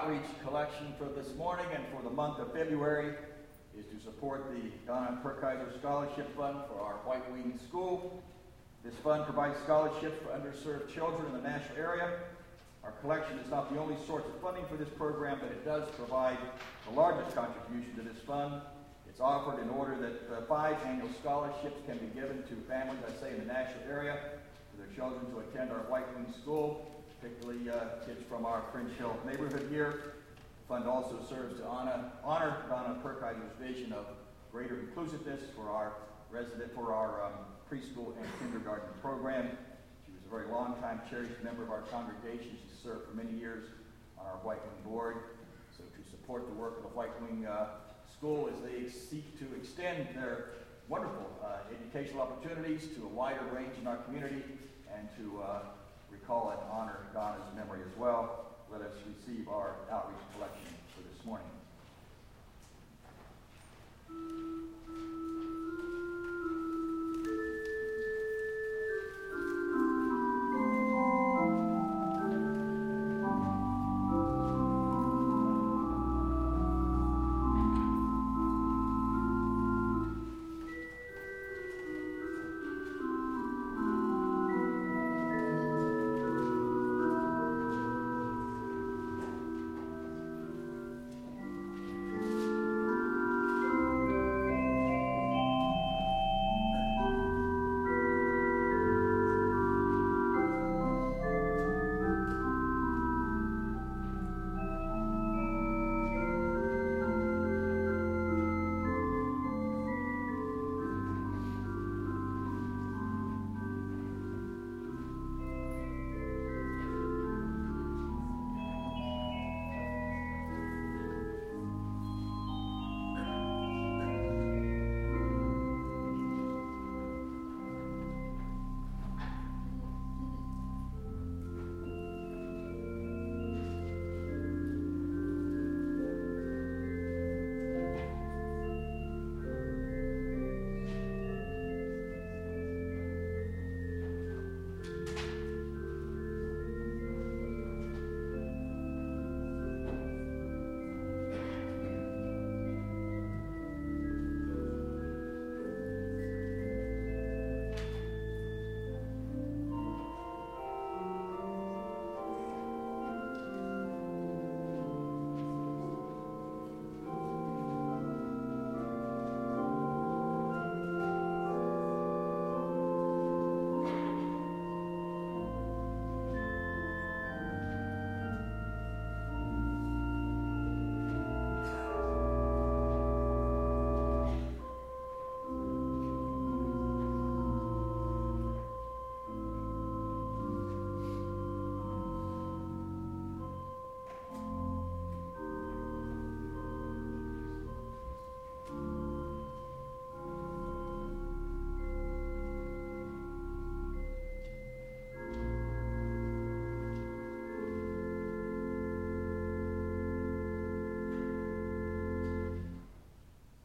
outreach collection for this morning and for the month of February is to support the Donna Perkiser Scholarship Fund for our White Wing School. This fund provides scholarships for underserved children in the Nashville area. Our collection is not the only source of funding for this program, but it does provide the largest contribution to this fund. It's offered in order that 5 annual scholarships can be given to families, I say, in the Nashville area for their children to attend our White Wing School, particularly kids from our Fringe Hill neighborhood here. The fund also serves to honor Donna Perkiser's vision of greater inclusiveness for our preschool and kindergarten program. She was a very long-time cherished member of our congregation. She served for many years on our White Wing board. So to support the work of the White Wing School as they seek to extend their wonderful educational opportunities to a wider range in our community and to recall and honor Donna's memory as well, let us receive our outreach collection for this morning.